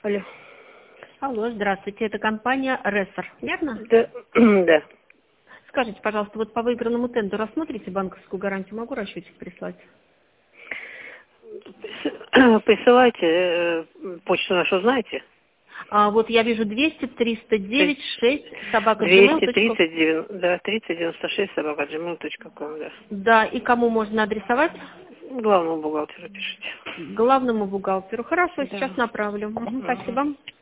Алло. Алло, здравствуйте, это компания Рессор, верно? Да. Да. Скажите, пожалуйста, вот по выигранному тендеру рассмотрите банковскую гарантию, могу расчетик прислать? Присылайте почту нашу, знаете? Вот я вижу 200 309 6 собака.gmail.com. 230, да, 3096 собака@gmail.com, да. Да, и кому можно адресовать? Главному бухгалтеру пишите. Главному бухгалтеру. Хорошо, Да. сейчас направлю. Спасибо.